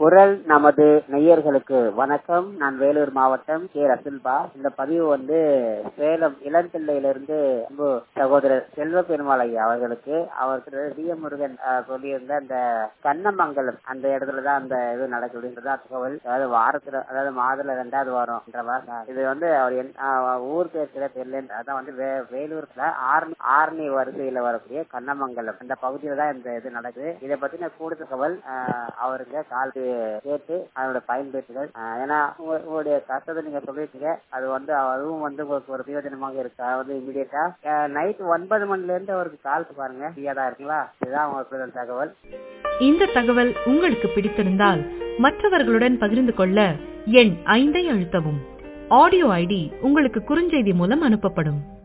குரல் நமது நேயர்களுக்கு வணக்கம். நான் வேலூர் மாவட்டம் கே ரசுல்பா. இந்த பதிவு சேலம் இளம்பிள்ளையிலிருந்து சகோதரர் செல்வ பெருமாள் ஐயா அவர்களுக்கு டி எம் முருகன் சொல்லியிருந்த அந்த கண்ணமங்கலம் அந்த இடத்துலதான் அந்த இது நடக்குதுன்றதா தகவல். அதாவது வாரத்துல, அதாவது மாதத்துல 2வது வாரம் இது அவர் ஊர் பேர் தெரியல. அதான் வேலூர்ல ஆர்னி வரிசையில வரக்கூடிய கண்ணமங்கலம் அந்த பகுதியில தான் இந்த இது நடக்குது. இதை பத்தின கூடுதல் தகவல் அவருக்கு கால் கேட்டு அதோட பயன்பெற்றுகள். ஏன்னா உங்களுடைய கஷ்டத்தை நீங்க சொல்லிட்டீங்க. அது அதுவும் உங்களுக்கு ஒரு பிரயோஜனமாக இருக்கு. இமீடியட்டா நைட் 9 மணில இருந்து அவருக்கு கால் பாருங்க, ஃப்ரீயா தான் இருக்குங்களா. இதுதான் உங்களுக்கு தகவல். இந்த தகவல் உங்களுக்கு பிடித்திருந்தால் மற்றவர்களுடன் பகிர்ந்து கொள்ள எண் 5 அழுத்தவும். ஆடியோ ஐடி உங்களுக்கு குறுஞ்செய்தி மூலம் அனுப்பப்படும்.